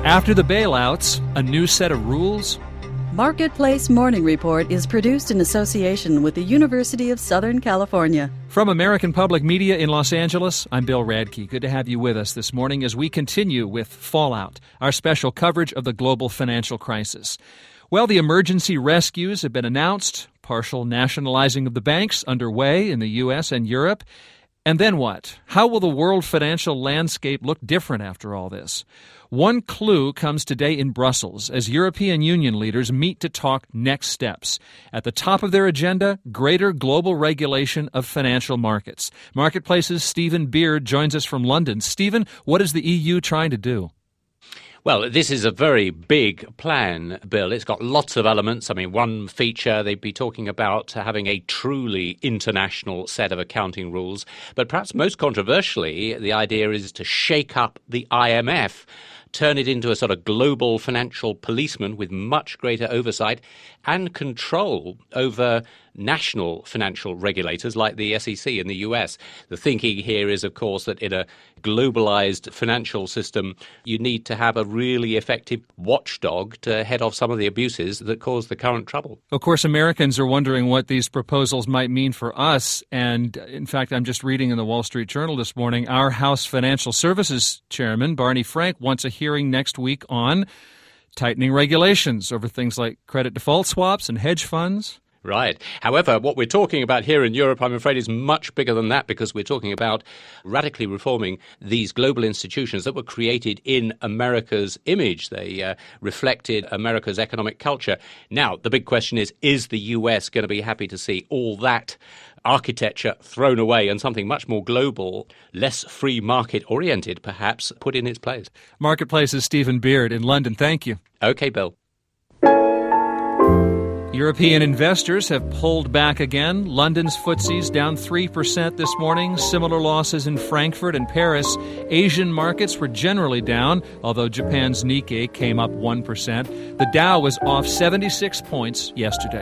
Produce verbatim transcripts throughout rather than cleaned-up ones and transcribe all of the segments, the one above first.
After the bailouts, a new set of rules? Marketplace Morning Report is produced in association with the University of Southern California. From American Public Media in Los Angeles, I'm Bill Radke. Good to have you with us this morning as we continue with Fallout, our special coverage of the global financial crisis. Well, the emergency rescues have been announced, partial nationalizing of the banks underway in the U S and Europe. And then what? How will the world financial landscape look different after all this? One clue comes today in Brussels as European Union leaders meet to talk next steps. At the top of their agenda, greater global regulation of financial markets. Marketplace's Stephen Beard joins us from London. Stephen, what is the E U trying to do? Well, this is a very big plan, Bill. It's got lots of elements. I mean, one feature, they'd be talking about having a truly international set of accounting rules. But perhaps most controversially, the idea is to shake up the I M F, turn it into a sort of global financial policeman with much greater oversight and control over national financial regulators like the S E C in the U S. The thinking here is, of course, that in a globalized financial system, you need to have a really effective watchdog to head off some of the abuses that cause the current trouble. Of course, Americans are wondering what these proposals might mean for us. And in fact, I'm just reading in the Wall Street Journal this morning, our House Financial Services Chairman, Barney Frank, wants a hearing next week on tightening regulations over things like credit default swaps and hedge funds. Right. However, what we're talking about here in Europe, I'm afraid, is much bigger than that, because we're talking about radically reforming these global institutions that were created in America's image. They uh, reflected America's economic culture. Now, the big question is, is the U S going to be happy to see all that architecture thrown away and something much more global, less free market oriented, perhaps, put in its place? Marketplace's Stephen Beard in London. Thank you. Okay, Bill. European investors have pulled back again. London's F T S E's down three percent this morning. Similar losses in Frankfurt and Paris. Asian markets were generally down, although Japan's Nikkei came up one percent. The Dow was off seventy-six points yesterday.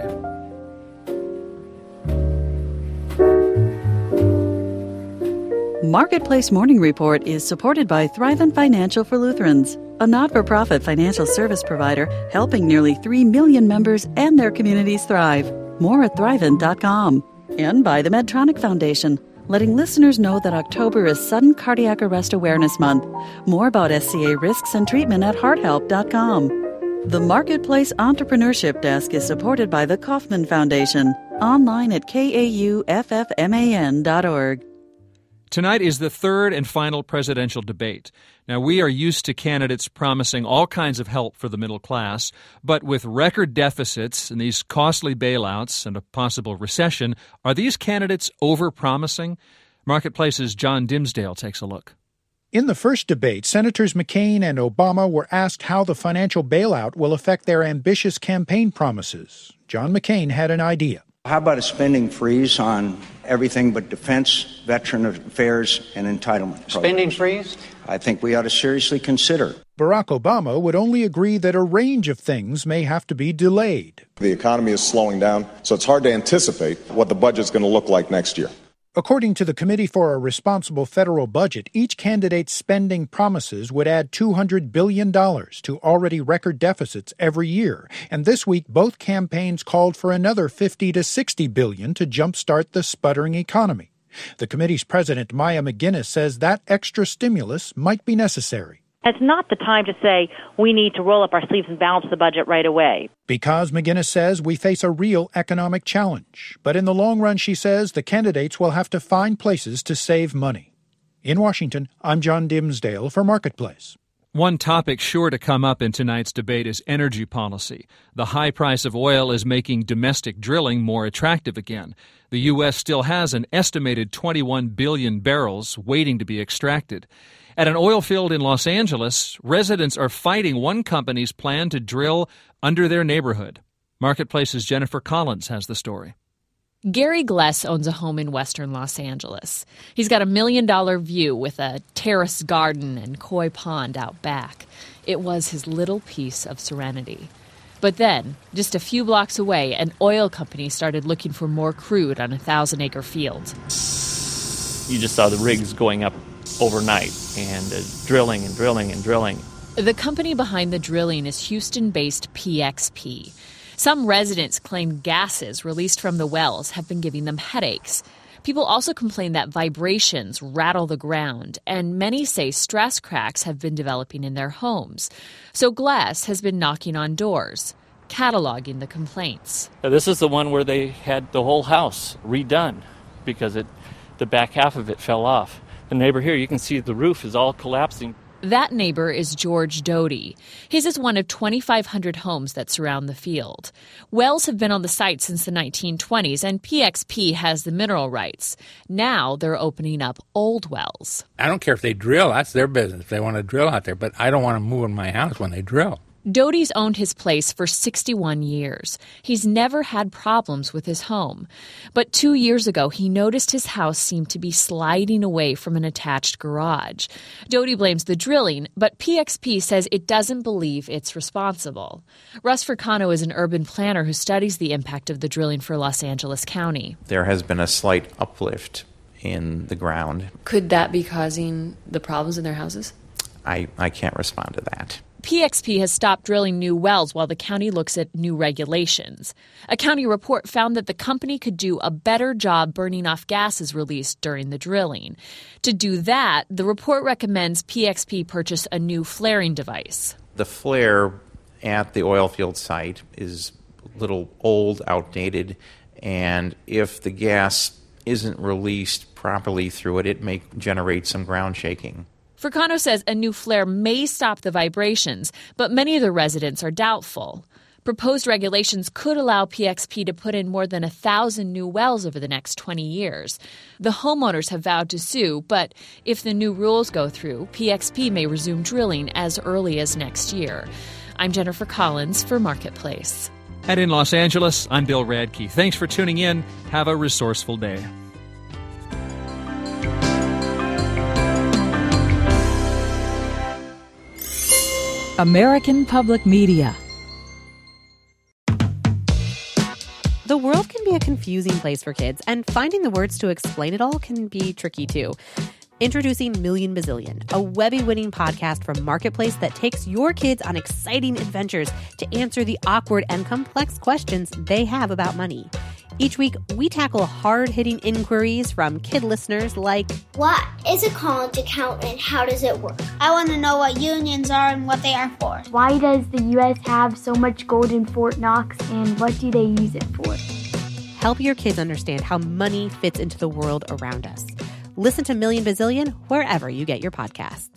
Marketplace Morning Report is supported by Thrivent Financial for Lutherans, a not-for-profit financial service provider helping nearly three million members and their communities thrive. More at thrivent dot com. And by the Medtronic Foundation, letting listeners know that October is Sudden Cardiac Arrest Awareness Month. More about S C A risks and treatment at heart help dot com. The Marketplace Entrepreneurship Desk is supported by the Kauffman Foundation. Online at K A U F F M A N dot org. Tonight is the third and final presidential debate. Now, we are used to candidates promising all kinds of help for the middle class, but with record deficits and these costly bailouts and a possible recession, are these candidates over-promising? Marketplace's John Dimsdale takes a look. In the first debate, Senators McCain and Obama were asked how the financial bailout will affect their ambitious campaign promises. John McCain had an idea. How about a spending freeze on everything but defense, veteran affairs, and entitlement programs? Spending freeze? I think we ought to seriously consider. Barack Obama would only agree that a range of things may have to be delayed. The economy is slowing down, so it's hard to anticipate what the budget's going to look like next year. According to the Committee for a Responsible Federal Budget, each candidate's spending promises would add two hundred billion dollars to already record deficits every year. And this week, both campaigns called for another fifty to sixty billion dollars to jumpstart the sputtering economy. The committee's president, Maya McGuinness, says that extra stimulus might be necessary. It's not the time to say we need to roll up our sleeves and balance the budget right away. Because, McGuinness says, we face a real economic challenge. But in the long run, she says, the candidates will have to find places to save money. In Washington, I'm John Dimsdale for Marketplace. One topic sure to come up in tonight's debate is energy policy. The high price of oil is making domestic drilling more attractive again. The U S still has an estimated twenty-one billion barrels waiting to be extracted. At an oil field in Los Angeles, residents are fighting one company's plan to drill under their neighborhood. Marketplace's Jennifer Collins has the story. Gary Gless owns a home in western Los Angeles. He's got a million-dollar view with a terrace garden and koi pond out back. It was his little piece of serenity. But then, just a few blocks away, an oil company started looking for more crude on a thousand-acre field. You just saw the rigs going up overnight and uh, drilling and drilling and drilling. The company behind the drilling is Houston-based P X P. Some residents claim gases released from the wells have been giving them headaches. People also complain that vibrations rattle the ground, and many say stress cracks have been developing in their homes. So Glass has been knocking on doors, cataloging the complaints. This is the one where they had the whole house redone because it, the back half of it fell off. The neighbor here, you can see the roof is all collapsing. That neighbor is George Doty. His is one of twenty-five hundred homes that surround the field. Wells have been on the site since the nineteen twenties, and P X P has the mineral rights. Now they're opening up old wells. I don't care if they drill. That's their business. If they want to drill out there. But I don't want to move in my house when they drill. Doty's owned his place for sixty-one years. He's never had problems with his home. But two years ago, he noticed his house seemed to be sliding away from an attached garage. Doty blames the drilling, but P X P says it doesn't believe it's responsible. Russ Furcano is an urban planner who studies the impact of the drilling for Los Angeles County. There has been a slight uplift in the ground. Could that be causing the problems in their houses? I, I can't respond to that. P X P has stopped drilling new wells while the county looks at new regulations. A county report found that the company could do a better job burning off gases released during the drilling. To do that, the report recommends P X P purchase a new flaring device. The flare at the oil field site is a little old, outdated, and if the gas isn't released properly through it, it may generate some ground shaking. Furcano says a new flare may stop the vibrations, but many of the residents are doubtful. Proposed regulations could allow P X P to put in more than a thousand new wells over the next twenty years. The homeowners have vowed to sue, but if the new rules go through, P X P may resume drilling as early as next year. I'm Jennifer Collins for Marketplace. And in Los Angeles, I'm Bill Radke. Thanks for tuning in. Have a resourceful day. American Public Media. The world can be a confusing place for kids, and finding the words to explain it all can be tricky too. Introducing Million Bazillion, a Webby-winning podcast from Marketplace that takes your kids on exciting adventures to answer the awkward and complex questions they have about money. Each week, we tackle hard-hitting inquiries from kid listeners like, what is a college account and how does it work? I want to know what unions are and what they are for. Why does the U S have so much gold in Fort Knox and what do they use it for? Help your kids understand how money fits into the world around us. Listen to Million Bazillion wherever you get your podcasts.